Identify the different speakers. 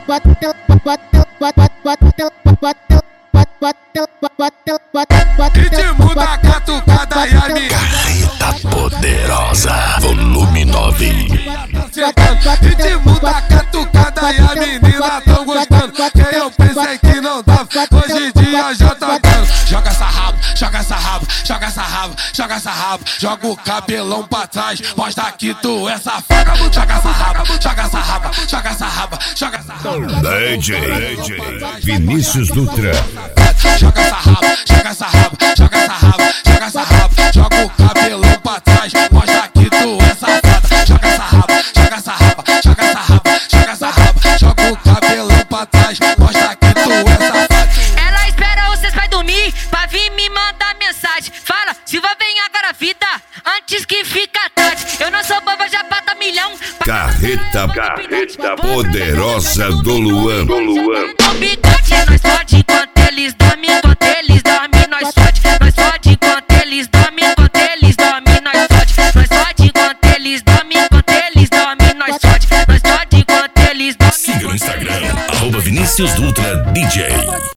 Speaker 1: Ritmo da catucada e a minha
Speaker 2: Carreta Poderosa, volume 9.
Speaker 1: Ritmo da catucada e a menina tão gostando. Quem eu pensei que não dava, hoje em dia já tá dando. Joga essa rabo, joga essa rabo, joga essa rabo, joga essa rabo. Joga o cabelão pra trás, mostra que tu é safada. Joga essa raba, joga essa raba, joga essa raba, joga essa raba.
Speaker 2: DJ Vinícius Dutra.
Speaker 1: Joga essa raba, joga essa raba, joga essa raba, joga essa raba. Joga o cabelão pra trás, mostra que tu é safada. Joga essa raba, joga essa raba, joga essa raba, joga essa raba. Joga o cabelão pra trás, mostra que tu é safada.
Speaker 3: Ela espera vocês vai dormir pra vir me mandar mensagem. Fala, Silva, vem agora vida, antes que fica tarde. Eu não sou boba, já bata milhão.
Speaker 2: Carreta Poderosa do Luan.
Speaker 3: O bigode, nós fode enquanto eles dormem, enquanto eles dormem, nós fode. Nós fode enquanto eles dormem, enquanto eles dormem, nós fode. Nós fode enquanto eles dormem, enquanto eles dormem, nós fode. Nós fode enquanto eles dormem.
Speaker 2: Siga no Instagram, @Vinícius Dutra DJ.